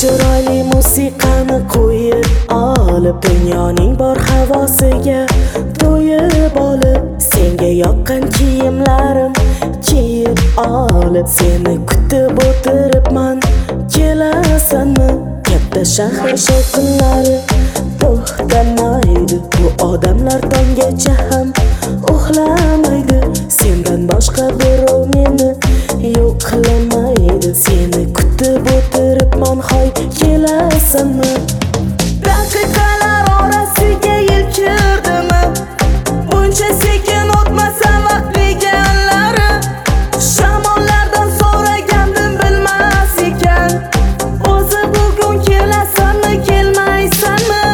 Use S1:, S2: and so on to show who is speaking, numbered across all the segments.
S1: chiroyli musiqani qo'yib olib, dunyoning bor havosiga to'yib olib, senga yoqqan kiyimlarim kiyib olib, seni kutib o'tiribman, kelasanmi? Katta shahar shovqinlari to'xtamaydi, bu odamlar tonggacha ham uxlamaydi, sendan boshqa birov meni yo'qlamaydi, seni kutib o'tiribman, hoy kelasanmi? Daqiqalar orasiga yil kirdimi? Buncha sekin o'tmasa vaqt deganlari, shamollardan so'ragandim bilmas ekan, o'zi bugun kelasanmi, kelmaysanmi?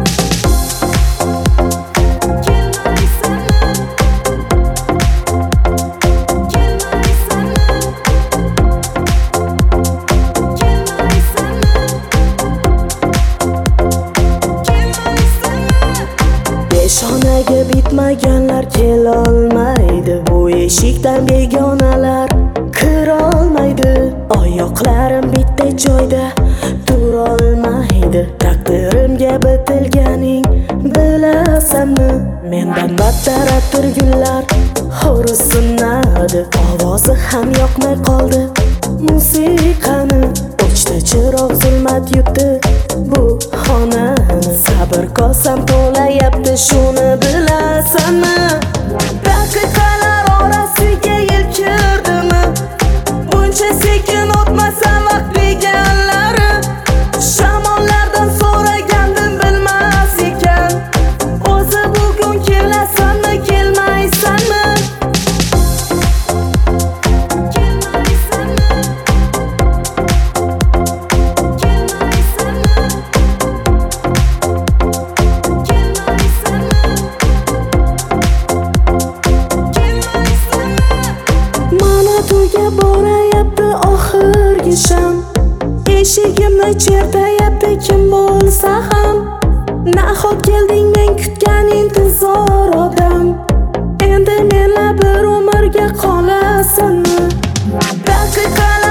S1: Peshonaga bitmaganlar kelolmaydi, bu eshikdan begonalar kirolmaydi, oyoqlarim bitta joyda turolmaydi, taqdirimga bitilganing bilasanmi? Mendan battar atirgullar xo'rsinadi, ovozi ham yoqmay qoldi musiqani, o'chdi chiroq, zulmat yutdi bu xonani, sabr kosam to'layapti, shuni bilasanmi? Daqiqalar orasiga yil kirdimi? Buncha sekin o'tmasa vaqt deganlari, shamollardan so'ragandim bilmas ekan, o'zi bugun kelasanmi, kelmaysanmi? To'yga borayapti oxirgi sham, eshigimni chertayapti kim bo'lsa ham, nahot kelding men kutgan intizor odam, endi menla bir umrga qolasanmi? Daqiqalar